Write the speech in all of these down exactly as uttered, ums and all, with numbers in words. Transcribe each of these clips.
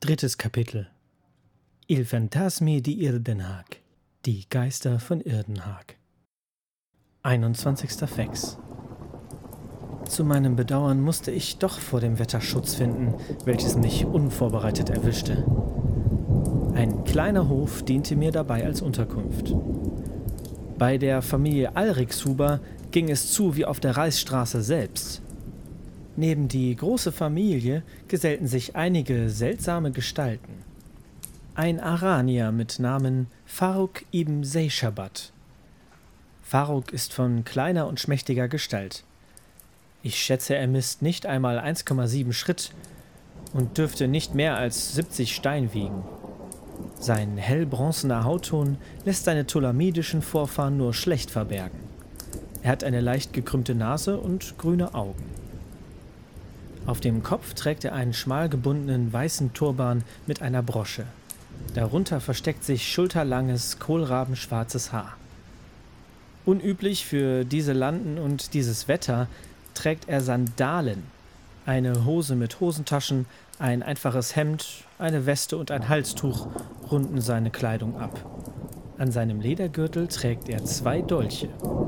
Drittes Kapitel. Il Fantasmi di Irdenhag. Die Geister von Irdenhag. einundzwanzigster Fex. Zu meinem Bedauern musste ich doch vor dem Wetter Schutz finden, welches mich unvorbereitet erwischte. Ein kleiner Hof diente mir dabei als Unterkunft. Bei der Familie Alrikshuber ging es zu wie auf der Reichsstraße selbst. Neben die große Familie gesellten sich einige seltsame Gestalten. Ein Aranier mit Namen Faruk ibn Seyshabat. Faruk ist von kleiner und schmächtiger Gestalt. Ich schätze, er misst nicht einmal eins Komma sieben Schritt und dürfte nicht mehr als siebzig Stein wiegen. Sein hellbronzener Hautton lässt seine tolamidischen Vorfahren nur schlecht verbergen. Er hat eine leicht gekrümmte Nase und grüne Augen. Auf dem Kopf trägt er einen schmal gebundenen weißen Turban mit einer Brosche. Darunter versteckt sich schulterlanges, kohlrabenschwarzes Haar. Unüblich für diese Landen und dieses Wetter trägt er Sandalen, eine Hose mit Hosentaschen, ein einfaches Hemd, eine Weste und ein Halstuch runden seine Kleidung ab. An seinem Ledergürtel trägt er zwei Dolche.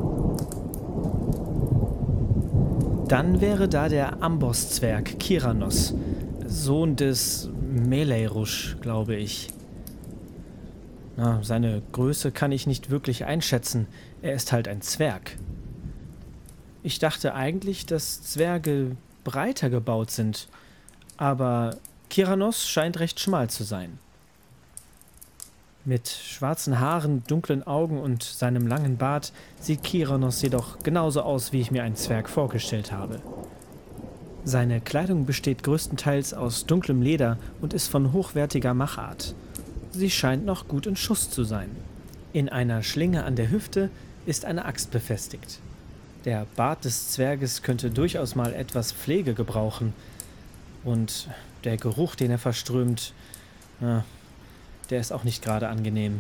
Dann wäre da der Ambosszwerg Kiranos, Sohn des Meleirusch, glaube ich. Na, seine Größe kann ich nicht wirklich einschätzen, er ist halt ein Zwerg. Ich dachte eigentlich, dass Zwerge breiter gebaut sind, aber Kiranos scheint recht schmal zu sein. Mit schwarzen Haaren, dunklen Augen und seinem langen Bart sieht Kiranos jedoch genauso aus, wie ich mir einen Zwerg vorgestellt habe. Seine Kleidung besteht größtenteils aus dunklem Leder und ist von hochwertiger Machart. Sie scheint noch gut in Schuss zu sein. In einer Schlinge an der Hüfte ist eine Axt befestigt. Der Bart des Zwerges könnte durchaus mal etwas Pflege gebrauchen. Und der Geruch, den er verströmt, na, der ist auch nicht gerade angenehm.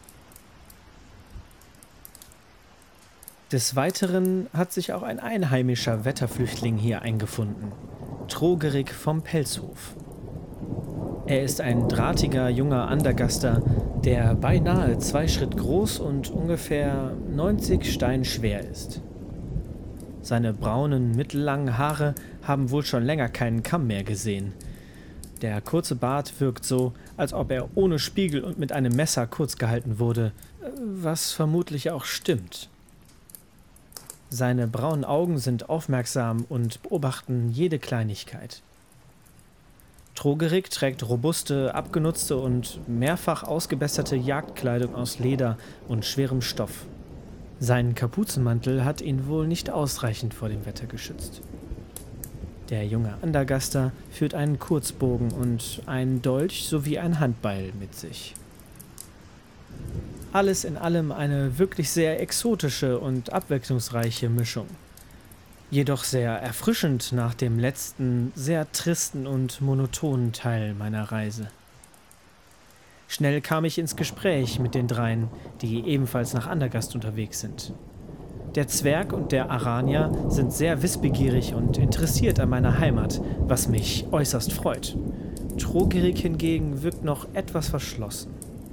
Des Weiteren hat sich auch ein einheimischer Wetterflüchtling hier eingefunden, Trogerik vom Pelzhof. Er ist ein drahtiger junger Andergaster, der beinahe zwei Schritt groß und ungefähr neunzig Stein schwer ist. Seine braunen, mittellangen Haare haben wohl schon länger keinen Kamm mehr gesehen. Der kurze Bart wirkt so, als ob er ohne Spiegel und mit einem Messer kurz gehalten wurde, was vermutlich auch stimmt. Seine braunen Augen sind aufmerksam und beobachten jede Kleinigkeit. Trogerik trägt robuste, abgenutzte und mehrfach ausgebesserte Jagdkleidung aus Leder und schwerem Stoff. Sein Kapuzenmantel hat ihn wohl nicht ausreichend vor dem Wetter geschützt. Der junge Andergaster führt einen Kurzbogen und einen Dolch sowie ein Handbeil mit sich. Alles in allem eine wirklich sehr exotische und abwechslungsreiche Mischung. Jedoch sehr erfrischend nach dem letzten, sehr tristen und monotonen Teil meiner Reise. Schnell kam ich ins Gespräch mit den dreien, die ebenfalls nach Andergast unterwegs sind. Der Zwerg und der Aranier sind sehr wissbegierig und interessiert an meiner Heimat, was mich äußerst freut. Trogerik hingegen wirkt noch etwas verschlossen.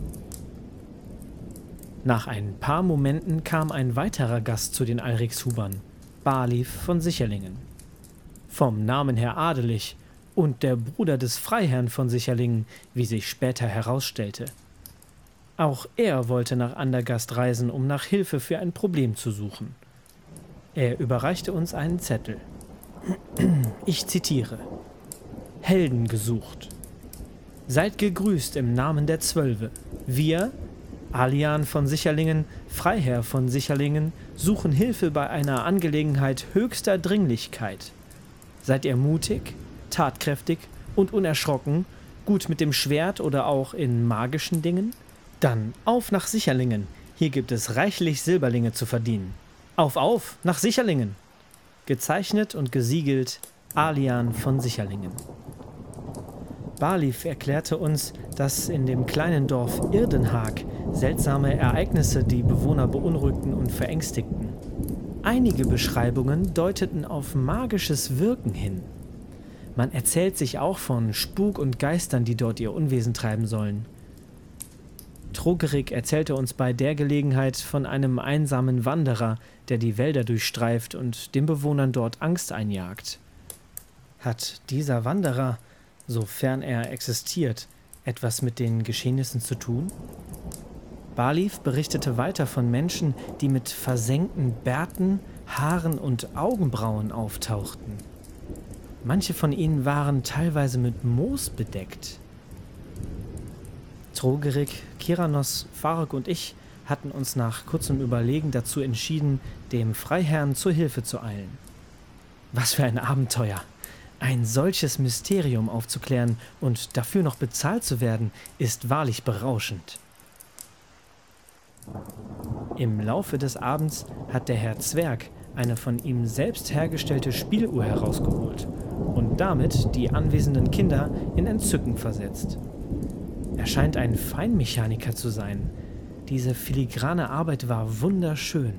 Nach ein paar Momenten kam ein weiterer Gast zu den Alrikshubern, Balif von Sicherlingen. Vom Namen her adelig und der Bruder des Freiherrn von Sicherlingen, wie sich später herausstellte. Auch er wollte nach Andergast reisen, um nach Hilfe für ein Problem zu suchen. Er überreichte uns einen Zettel. Ich zitiere: Helden gesucht. Seid gegrüßt im Namen der Zwölfe. Wir, Alian von Sicherlingen, Freiherr von Sicherlingen, suchen Hilfe bei einer Angelegenheit höchster Dringlichkeit. Seid ihr mutig, tatkräftig und unerschrocken, gut mit dem Schwert oder auch in magischen Dingen? Dann auf nach Sicherlingen, hier gibt es reichlich Silberlinge zu verdienen. Auf, auf, nach Sicherlingen! Gezeichnet und gesiegelt Alian von Sicherlingen. Balif erklärte uns, dass in dem kleinen Dorf Irdenhag seltsame Ereignisse die Bewohner beunruhigten und verängstigten. Einige Beschreibungen deuteten auf magisches Wirken hin. Man erzählt sich auch von Spuk und Geistern, die dort ihr Unwesen treiben sollen. Trogerik erzählte uns bei der Gelegenheit von einem einsamen Wanderer, der die Wälder durchstreift und den Bewohnern dort Angst einjagt. Hat dieser Wanderer, sofern er existiert, etwas mit den Geschehnissen zu tun? Barlief berichtete weiter von Menschen, die mit versenkten Bärten, Haaren und Augenbrauen auftauchten. Manche von ihnen waren teilweise mit Moos bedeckt. Trogerik, Kiranos, Farok und ich hatten uns nach kurzem Überlegen dazu entschieden, dem Freiherrn zur Hilfe zu eilen. Was für ein Abenteuer! Ein solches Mysterium aufzuklären und dafür noch bezahlt zu werden, ist wahrlich berauschend. Im Laufe des Abends hat der Herr Zwerg eine von ihm selbst hergestellte Spieluhr herausgeholt und damit die anwesenden Kinder in Entzücken versetzt. Er scheint ein Feinmechaniker zu sein. Diese filigrane Arbeit war wunderschön.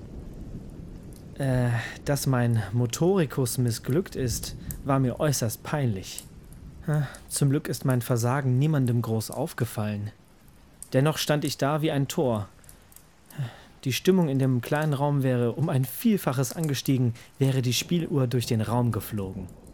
Äh, dass mein Motorikus missglückt ist, war mir äußerst peinlich. Zum Glück ist mein Versagen niemandem groß aufgefallen. Dennoch stand ich da wie ein Tor. Die Stimmung in dem kleinen Raum wäre um ein Vielfaches angestiegen, wäre die Spieluhr durch den Raum geflogen.